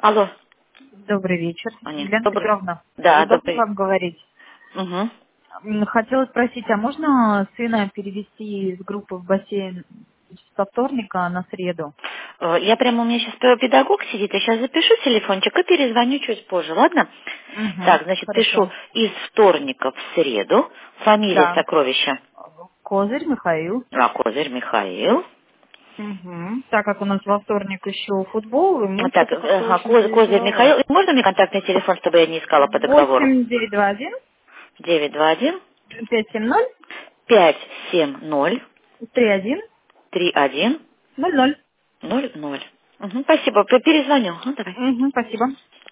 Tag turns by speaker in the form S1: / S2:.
S1: Алло,
S2: Добрый вечер.
S1: Аня.
S2: Елена
S1: Добрый.
S2: Петровна,
S1: Да,
S2: удобно
S1: добрый.
S2: вам говорить?
S1: Угу.
S2: Хотела спросить, а можно сына перевести из группы в бассейн со вторника на среду?
S1: Я прямо, у меня сейчас педагог сидит, я сейчас запишу телефончик и перезвоню чуть позже, ладно?
S2: Угу,
S1: Так, значит, пишу
S2: хорошо.
S1: из вторника в среду, фамилия
S2: Да.
S1: сокровища,
S2: Козырь Михаил.
S1: Козырь Михаил.
S2: Угу. Так как у нас во вторник еще футбол, и мы
S1: Так,
S2: что-то как-то очень
S1: Козырь
S2: зарезервовали.
S1: Михаил. Можно мне контактный телефон, чтобы я не искала по договору?
S2: 8921
S1: 921
S2: 570
S1: 570
S2: 31
S1: 31
S2: 00.
S1: 00. Угу, спасибо, перезвоню. Ну, давай.
S2: Угу, спасибо.